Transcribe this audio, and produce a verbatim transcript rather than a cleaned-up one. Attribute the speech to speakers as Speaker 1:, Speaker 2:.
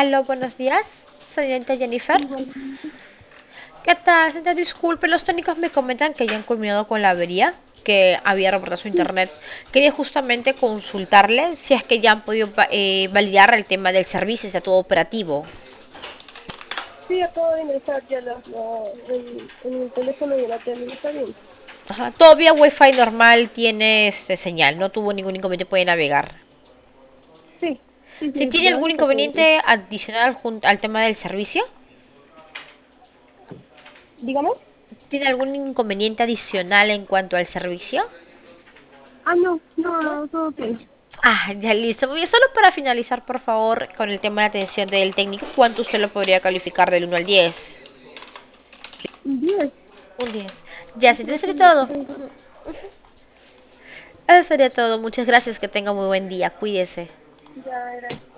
Speaker 1: Aló, buenos días, señorita Jennifer.
Speaker 2: Sí, bueno,
Speaker 1: ¿Qué tal? Señorita, disculpe, los técnicos me comentan que ya han culminado con la avería, que había reportado su
Speaker 2: sí,
Speaker 1: internet. Quería justamente consultarle si es que ya han podido va- eh, validar el tema del servicio, está todo operativo.
Speaker 2: sí, acabo de ingresar ya la, la- en, en el teléfono y en la tele, está bien.
Speaker 1: Ajá, todavía Wi-Fi normal tiene este señal, no tuvo ningún inconveniente, puede navegar.
Speaker 2: Sí, sí,
Speaker 1: Si
Speaker 2: sí,
Speaker 1: tiene
Speaker 2: por ahora
Speaker 1: algún
Speaker 2: está todo bien.
Speaker 1: inconveniente adicional jun- al tema del servicio,
Speaker 2: Dígame.
Speaker 1: ¿tiene algún inconveniente adicional en cuanto al servicio?
Speaker 2: Ah, no, no,
Speaker 1: ¿No?
Speaker 2: no, todo bien.
Speaker 1: Ah, ya listo. Muy bien, solo para finalizar, por favor, con el tema de la atención del técnico, ¿cuánto usted lo podría calificar del uno al diez?
Speaker 2: Diez.
Speaker 1: Un diez. Ya, si
Speaker 2: Creo
Speaker 1: eso
Speaker 2: que
Speaker 1: sería
Speaker 2: le
Speaker 1: todo.
Speaker 2: tengo.
Speaker 1: Eso sería todo. Muchas gracias. Que tenga muy buen día. Cuídese.
Speaker 2: Ya era.